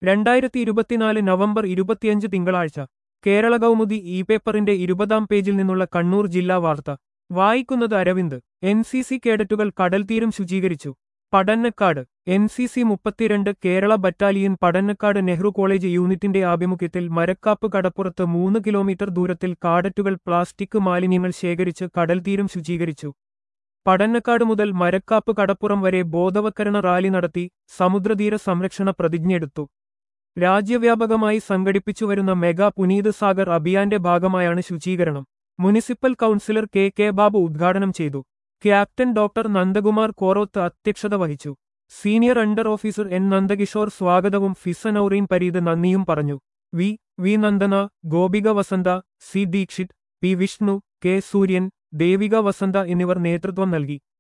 2024 November 25 തിങ്കളാഴ്ച Kerala Kaumudi E പേപ്പറിന്റെ 20-ാം പേജിൽ നിന്നുള്ള കണ്ണൂർ ജില്ലാ വാർത്ത വായിക്കുന്നത് അരവിന്ദ്. എൻസിസി കേഡറ്റുകൾ കടൽത്തീരം ശുചീകരിച്ചു. Padannakkad. NCC 32 Kerala battalion Padannakkad Nehru college യൂണിറ്റിന്റെ ആഭിമുഖ്യത്തിൽ മരക്കാപ്പ് കടപ്പുറത്ത് 3 കിലോമീറ്റർ ദൂരത്തിൽ കാഡറ്റുകൾ പ്ലാസ്റ്റിക് മാലിന്യങ്ങൾ ശേഖരിച്ച് കടൽത്തീരം ശുചീകരിച്ചു. പടന്നക്കാട് മുതൽ മരക്കാപ്പ് കടപ്പുറം വരെ ബോധവത്കരണ റാലി നടത്തി സമുദ്രതീര സംരക്ഷണ പ്രതിജ്ഞയെടുത്തു. രാജ്യവ്യാപകമായി സംഘടിപ്പിച്ചുവരുന്ന മെഗാ പുനീത് സാഗർ അഭിയാന്റെ ഭാഗമായാണ് ശുചീകരണം. മുനിസിപ്പൽ കൗൺസിലർ കെ ബാബു ഉദ്ഘാടനം ചെയ്തു. ക്യാപ്റ്റൻ ഡോക്ടർ നന്ദകുമാർ കോറോത്ത് അധ്യക്ഷത വഹിച്ചു. Senior under officer N Nandakishore സ്വാഗതവും ഫിസ നൌറീൻ പരീത് നന്ദിയും പറഞ്ഞു. V Nandana, Gopika Vasantha, C Dikshit, P Vishnu, K Sooryan, Devika വസന്ത എന്നിവർ നേതൃത്വം നൽകി.